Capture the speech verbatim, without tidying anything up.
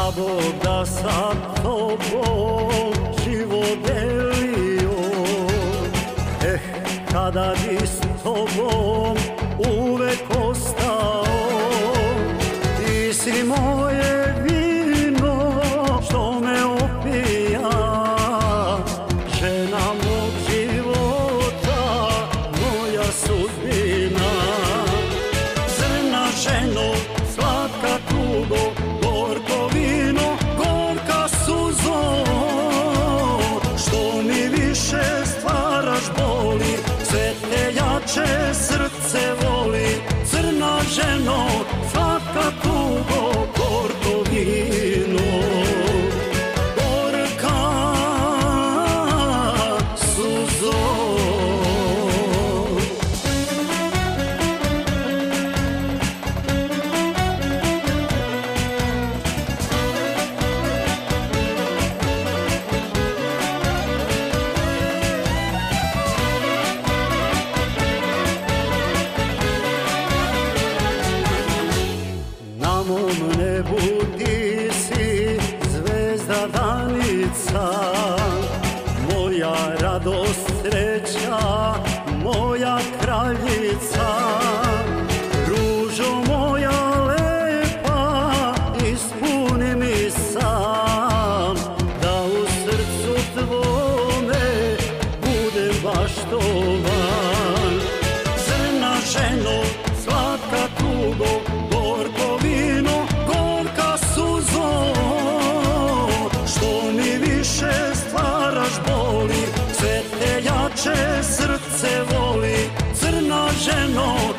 Bog da sa tobom život delio, eh, kada bi s tobom uvek ostao. Ti si moje vino što me opija, žena mog života, moja sudbina. Crna ženo, slatka tugo, gorko vino, gorka suzo, što mi više stvaraš boli, sve te jače srce voli. Crna ženo, slatka tugo, gorko vino, gorka suzo. Na mom nebu ti si zvezda danica, moja radost, sreća, moja kraljica. Ružo moja lepa, ispuni mi sam, da u srcu tvome budem baštovan. Crna ženo, slatka tugo, gorko vino, gorka suzo, što mi više stvaraš boli, sve te jače srce voli. Crna ženo,